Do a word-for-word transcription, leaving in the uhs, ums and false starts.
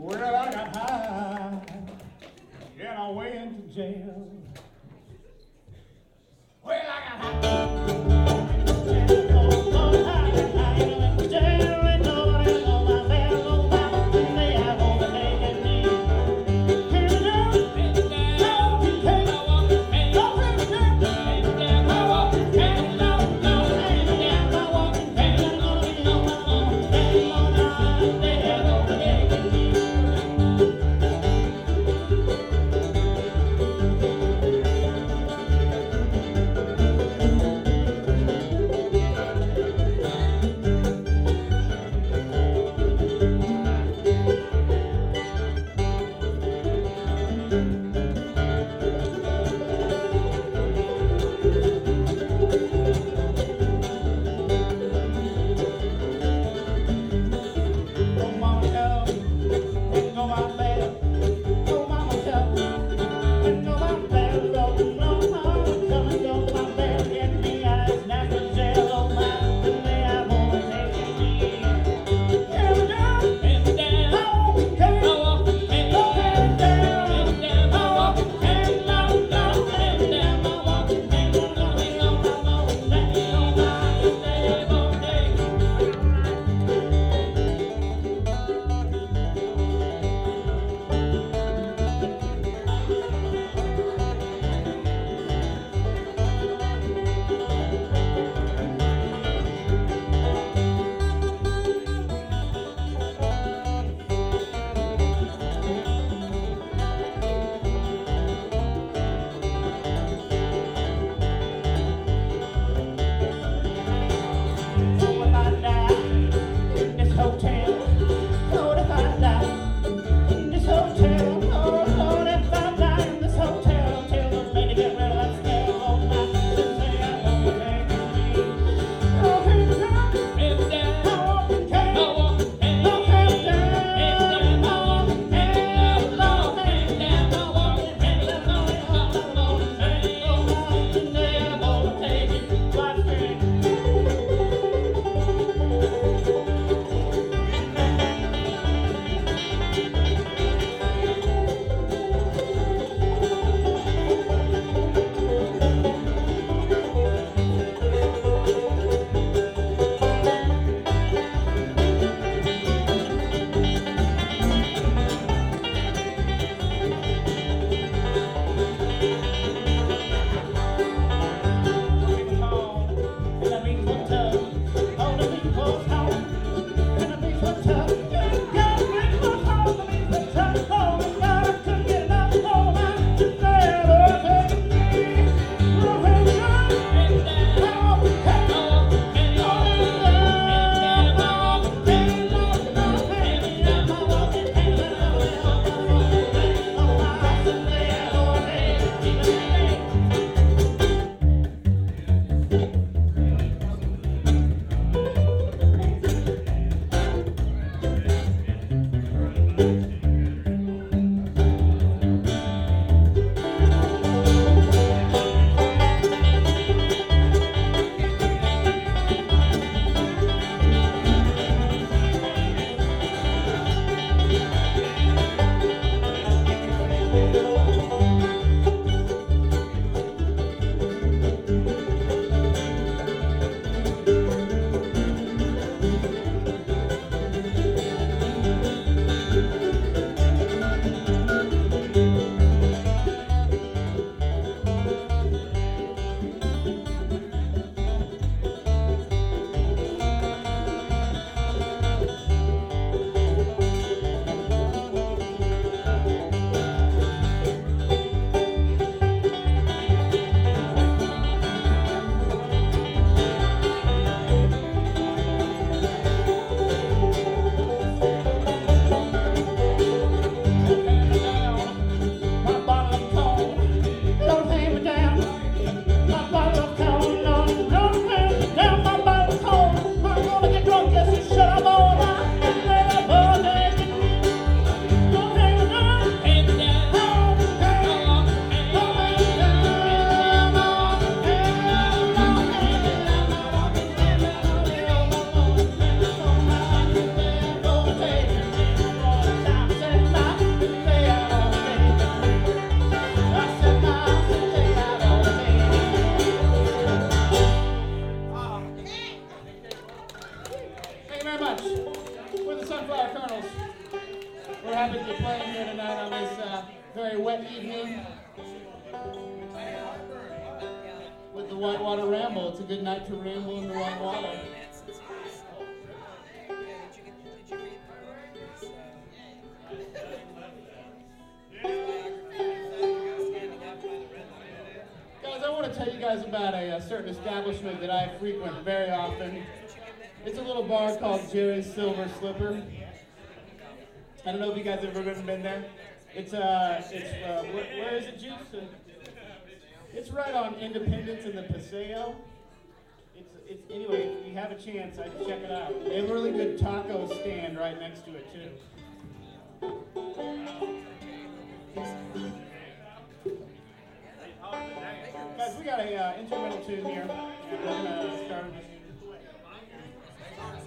Well, I got high and I went to jail. Well, I got high. happy to be playing here tonight on this uh, very wet evening with the Whitewater Ramble. It's a good night to ramble in the Whitewater. Guys, I want to tell you guys about a, a certain establishment that I frequent very often. It's a little bar called Jerry's Silver Slipper. I don't know if you guys have ever been there. It's uh, it's uh, where, where is it, Juice? Uh, it's right on Independence and the Paseo. It's it's anyway. If you have a chance, I'd check it out. They have a really good taco stand right next to it too. Guys, we got a uh, instrumental tune here.